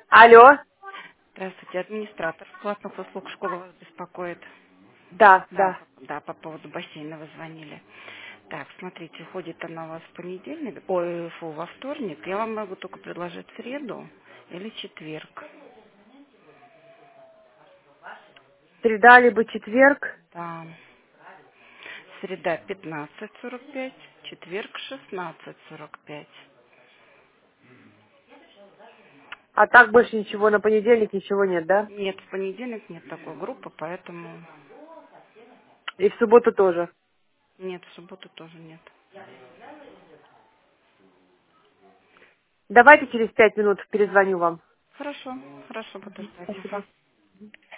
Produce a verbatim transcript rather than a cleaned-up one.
Алло. Здравствуйте, администратор платных услуг школы вас беспокоит. Да, Да, да. по- да, по поводу бассейна вы звонили. Так, смотрите, ходит она у вас в понедельник, ой, фу, во вторник. Я вам могу только предложить среду или четверг. Среда либо четверг. Да. Среда пятнадцать сорок пять, четверг шестнадцать сорок пять. А так больше ничего, на понедельник ничего нет, да? Нет, в понедельник нет такой группы, поэтому И в субботу тоже. нет, в субботу тоже нет. Давайте через пять минут перезвоню вам. Хорошо, хорошо, буду ждать. Спасибо.